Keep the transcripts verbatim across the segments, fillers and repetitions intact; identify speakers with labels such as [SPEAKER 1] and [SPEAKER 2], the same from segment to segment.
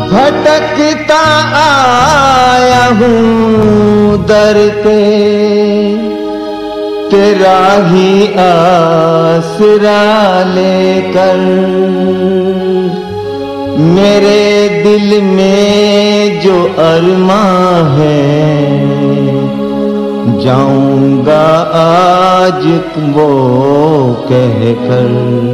[SPEAKER 1] भटकता आया हूँ दर पे, तेरा ही आसरा लेकर। मेरे दिल में जो अरमां है, जाऊंगा आज वो कहकर।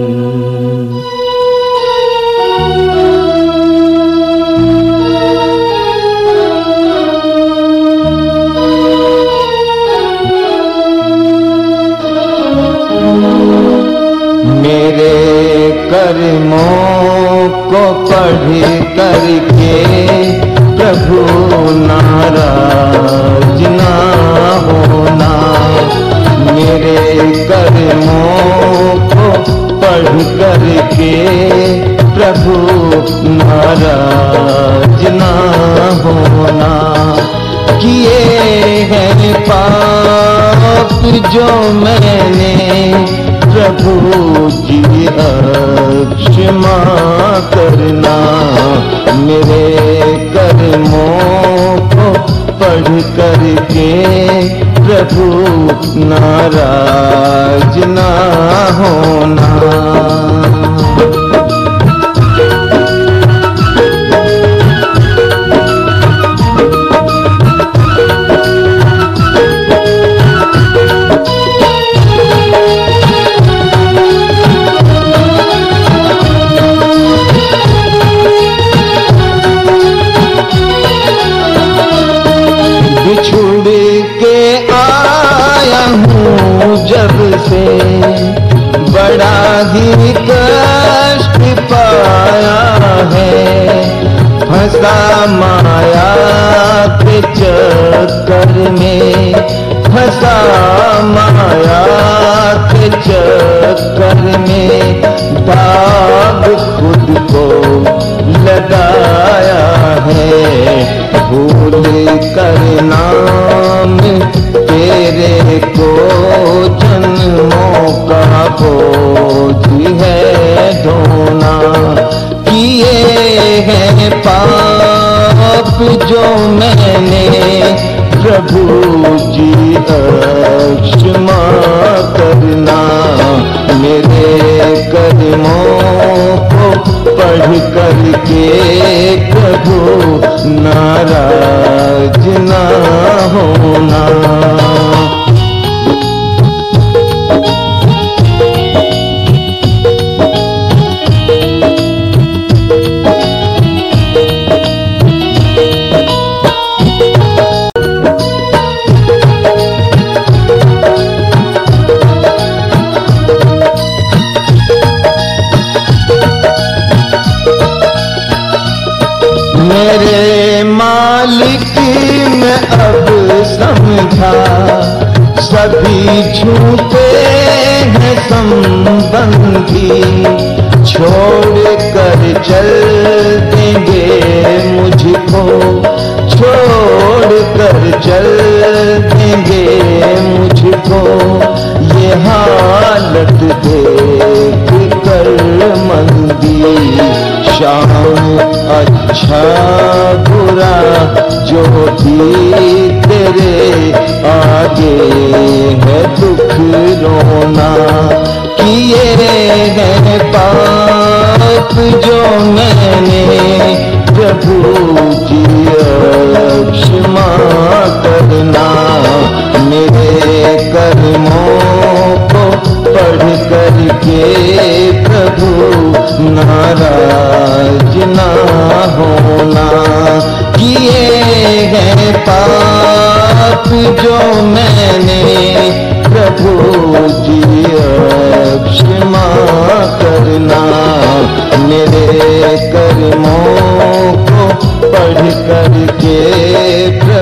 [SPEAKER 1] मेरे कर्मों को पढ़ करके प्रभु नाराज ना होना। मेरे कर्मों को पढ़ करके प्रभु नाराज ना होना। किए हैं पाप जो मैंने, प्रभु जी क्षमा करना। मेरे कर्मों को पढ़ करके प्रभु नाराज ना होना। बिछुड़ के आया हूँ जब से, बड़ा ही कष्ट पाया है। फंसा माया के चक्कर में, फंसा माया के चक्कर में। दाग खुद को लगाया है, भूल कर नाम तेरे को जन्मों का बोझ है ढोना। किए हैं पाप जो मैंने, प्रभु जी क्षमा करना। मेरे कर्मों को पढ़ करके प्रभु नाराज ना होना। मेरे मालिक मैं अब समझा, सभी झूठे हैं संबंधी। छोड़ कर चल देंगे मुझको, छोड़ कर चल देंगे मुझको। ये हालत देख कर मंदी, शाम अच्छा बुरा जो भी तेरे आगे है दुख रोना। किए हैं पाप जो मैंने, प्रभु जी क्षमा करना। मेरे कर्मों को पढ़ करके प्रभु नाराज ना होना। किए हैं पाप जो मैंने, प्रभु